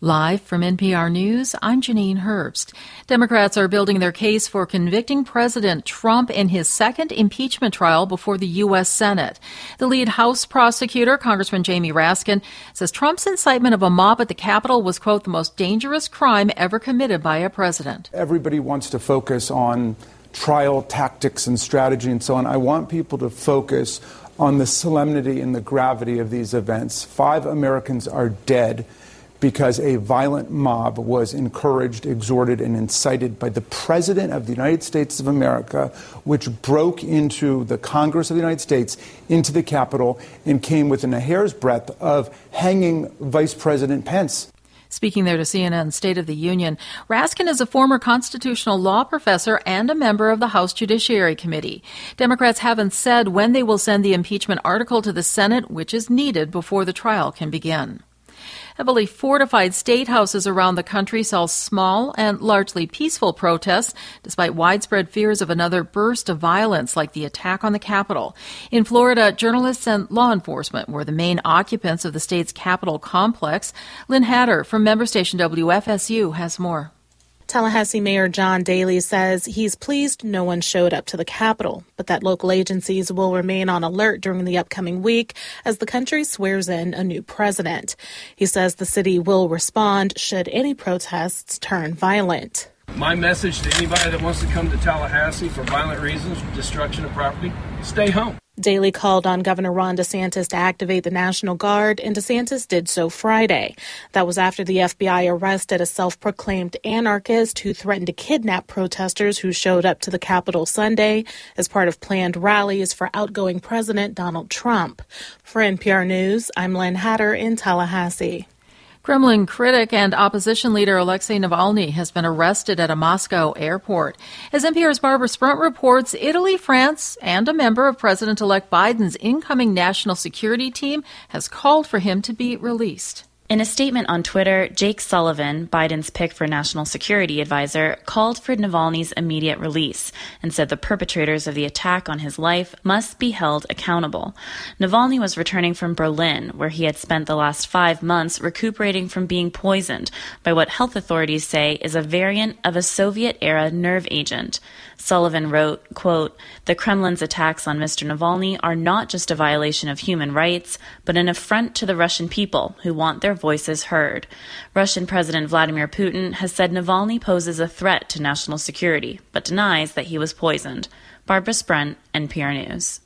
Live from NPR News, I'm Janine Herbst. Democrats are building their case for convicting President Trump in his second impeachment trial before the U.S. Senate. The lead House prosecutor, Congressman Jamie Raskin, says Trump's incitement of a mob at the Capitol was, quote, the most dangerous crime ever committed by a president. Everybody wants to focus on trial tactics and strategy and so on. I want people to focus on the solemnity and the gravity of these events. 5 Americans are dead because a violent mob was encouraged, exhorted, and incited by the President of the United States of America, which broke into the Congress of the United States, into the Capitol, and came within a hair's breadth of hanging Vice President Pence. Speaking there to CNN's State of the Union, Raskin is a former constitutional law professor and a member of the House Judiciary Committee. Democrats haven't said when they will send the impeachment article to the Senate, which is needed before the trial can begin. Heavily fortified state houses around the country saw small and largely peaceful protests, despite widespread fears of another burst of violence like the attack on the Capitol. In Florida, journalists and law enforcement were the main occupants of the state's Capitol complex. Lynn Hatter from member station WFSU has more. Tallahassee Mayor John Daley says he's pleased no one showed up to the Capitol, but that local agencies will remain on alert during the upcoming week as the country swears in a new president. He says the city will respond should any protests turn violent. My message to anybody that wants to come to Tallahassee for violent reasons, destruction of property, stay home. Daley called on Governor Ron DeSantis to activate the National Guard, and DeSantis did so Friday. That was after the FBI arrested a self-proclaimed anarchist who threatened to kidnap protesters who showed up to the Capitol Sunday as part of planned rallies for outgoing President Donald Trump. For NPR News, I'm Lynn Hatter in Tallahassee. Kremlin critic and opposition leader Alexei Navalny has been arrested at a Moscow airport. As NPR's Barbara Sprunt reports, Italy, France, and a member of President-elect Biden's incoming national security team has called for him to be released. In a statement on Twitter, Jake Sullivan, Biden's pick for national security advisor, called for Navalny's immediate release and said the perpetrators of the attack on his life must be held accountable. Navalny was returning from Berlin, where he had spent the last 5 months recuperating from being poisoned by what health authorities say is a variant of a Soviet-era nerve agent. Sullivan wrote, quote, "The Kremlin's attacks on Mr. Navalny are not just a violation of human rights, but an affront to the Russian people who want their voices heard." Russian President Vladimir Putin has said Navalny poses a threat to national security, but denies that he was poisoned. Barbara Sprunt, NPR News.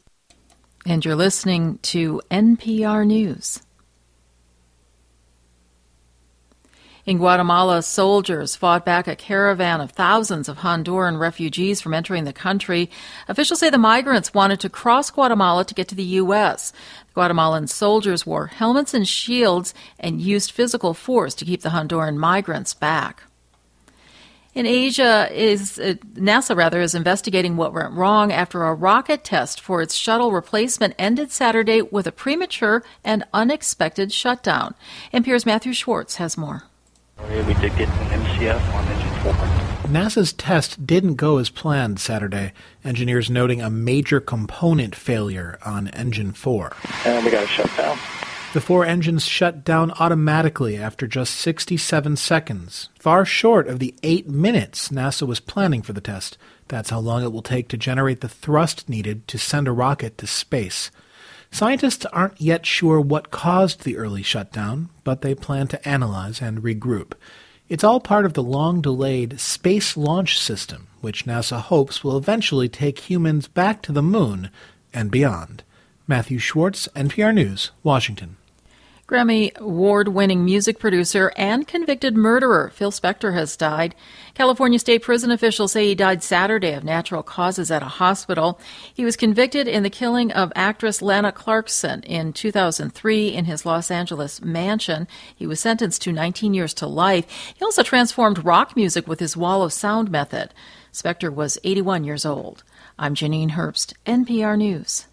And you're listening to NPR News. In Guatemala, soldiers fought back a caravan of thousands of Honduran refugees from entering the country. Officials say the migrants wanted to cross Guatemala to get to the U.S. The Guatemalan soldiers wore helmets and shields and used physical force to keep the Honduran migrants back. In Asia, NASA is investigating what went wrong after a rocket test for its shuttle replacement ended Saturday with a premature and unexpected shutdown. NPR's Matthew Schwartz has more. We did get an MCF on engine 4. NASA's test didn't go as planned Saturday, engineers noting a major component failure on engine 4. And we got to shut down. The 4 engines shut down automatically after just 67 seconds, far short of the 8 minutes NASA was planning for the test. That's how long it will take to generate the thrust needed to send a rocket to space. Scientists aren't yet sure what caused the early shutdown, but they plan to analyze and regroup. It's all part of the long-delayed Space Launch System, which NASA hopes will eventually take humans back to the moon and beyond. Matthew Schwartz, NPR News, Washington. Grammy Award-winning music producer and convicted murderer Phil Spector has died. California state prison officials say he died Saturday of natural causes at a hospital. He was convicted in the killing of actress Lana Clarkson in 2003 in his Los Angeles mansion. He was sentenced to 19 years to life. He also transformed rock music with his wall of sound method. Spector was 81 years old. I'm Janine Herbst, NPR News.